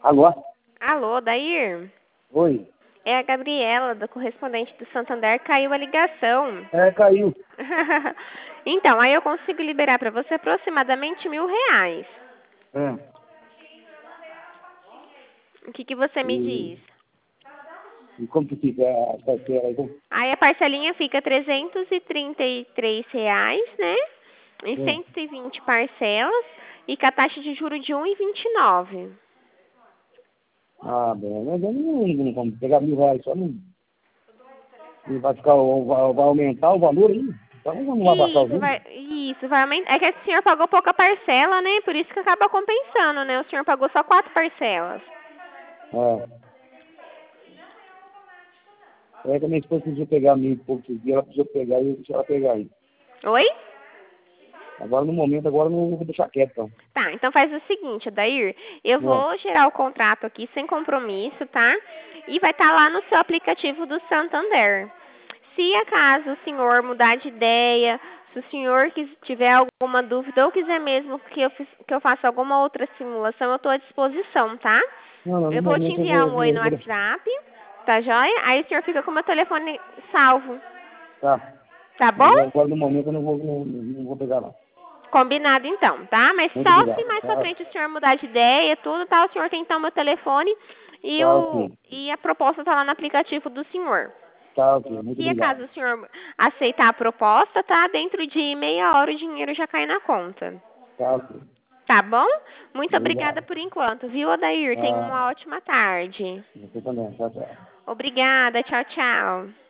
Alô? Alô, Dair? Oi. É a Gabriela, do correspondente do Santander. Caiu a ligação. Caiu. Então, aí eu consigo liberar para você aproximadamente R$ 1.000. É. O que você me E, diz? e como que fica a parcela aí? Aí a parcelinha fica R$ 333, né? Em É. 120 parcelas e com a taxa de juros de 1,29. Ah, bem, mas eu não vamos pegar R$ 1.000, só não. E vai ficar, vai aumentar o valor aí? Então não vai passar os Isso, juros? vai aumentar. É que o senhor pagou pouca parcela, né? Por isso que acaba compensando, né? O senhor pagou só 4 parcelas. Que a minha esposa precisou pegar mil e poucos dias, ela precisou pegar e eu deixei ela pegar aí. Oi? Agora no momento, agora eu não vou deixar quieto, então. Tá, então faz o seguinte, Adair. Eu É. vou gerar o contrato aqui sem compromisso, tá? E vai estar lá no seu aplicativo do Santander. Se acaso o senhor mudar de ideia, se o senhor tiver alguma dúvida ou quiser mesmo que eu faça alguma outra simulação, eu estou à disposição, tá? Não, no Eu vou te momento eu enviar um oi no vou deixar. WhatsApp, tá joia? Aí o senhor fica com o meu telefone salvo, Tá. tá bom? Mas agora no momento eu não vou pegar não. Combinado então, tá? Mas Muito só se obrigado. mais pra frente o senhor mudar de ideia, tudo, tá? O senhor tem então meu telefone Tá ok. e a proposta tá lá no aplicativo do senhor. Tá ok. Muito Se acaso obrigado. o senhor aceitar a proposta, tá? Dentro de meia hora o dinheiro já cai na conta. Tá ok. Tá bom? Muito obrigada Obrigado. por enquanto, viu, Odair? Tenha Ah, uma ótima tarde. você também. Tchau, tchau. Obrigada, tchau, tchau.